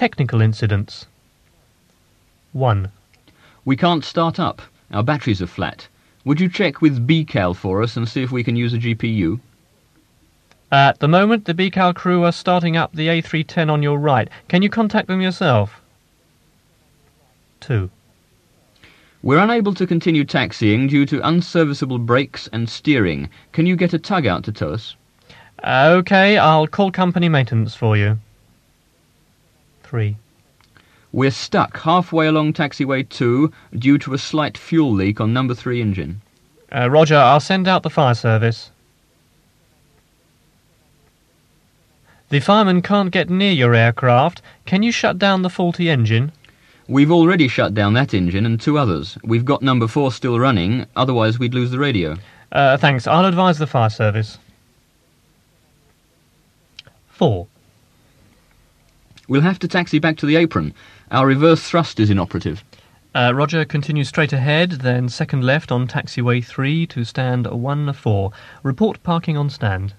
technical incidents. 1. We can't start up. Our batteries are flat. Would you check with BCAL for us and see if we can use a GPU? At the moment, the BCAL crew are starting up the A310 on your right. Can you contact them yourself? 2. We're unable to continue taxiing due to unserviceable brakes and steering. Can you get a tug out to tow us? OK, I'll call company maintenance for you. 3. We're stuck halfway along taxiway 2 due to a slight fuel leak on number 3 engine. Roger, I'll send out the fire service. The fireman can't get near your aircraft. Can you shut down the faulty engine? We've already shut down that engine and 2 others. We've got number 4 still running, otherwise we'd lose the radio. Thanks, I'll advise the fire service. 4. We'll have to taxi back to the apron. Our reverse thrust is inoperative. Roger, continue straight ahead, then second left on taxiway 3 to stand 1-4. Report parking on stand.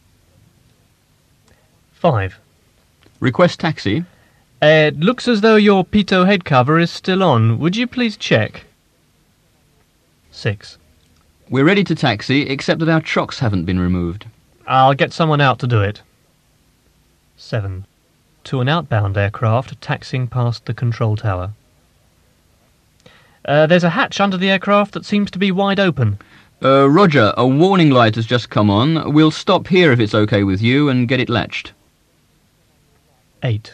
5. Request taxi. It looks as though your pitot head cover is still on. Would you please check? 6. We're ready to taxi, except that our chocks haven't been removed. I'll get someone out to do it. 7. To an outbound aircraft taxiing past the control tower. There's a hatch under the aircraft that seems to be wide open. Roger, a warning light has just come on. We'll stop here if it's okay with you and get it latched. 8.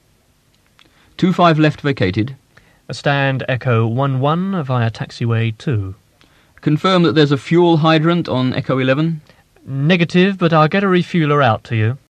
25 left vacated. Stand Echo 11 via taxiway 2. Confirm that there's a fuel hydrant on Echo 11. Negative, but I'll get a refueler out to you.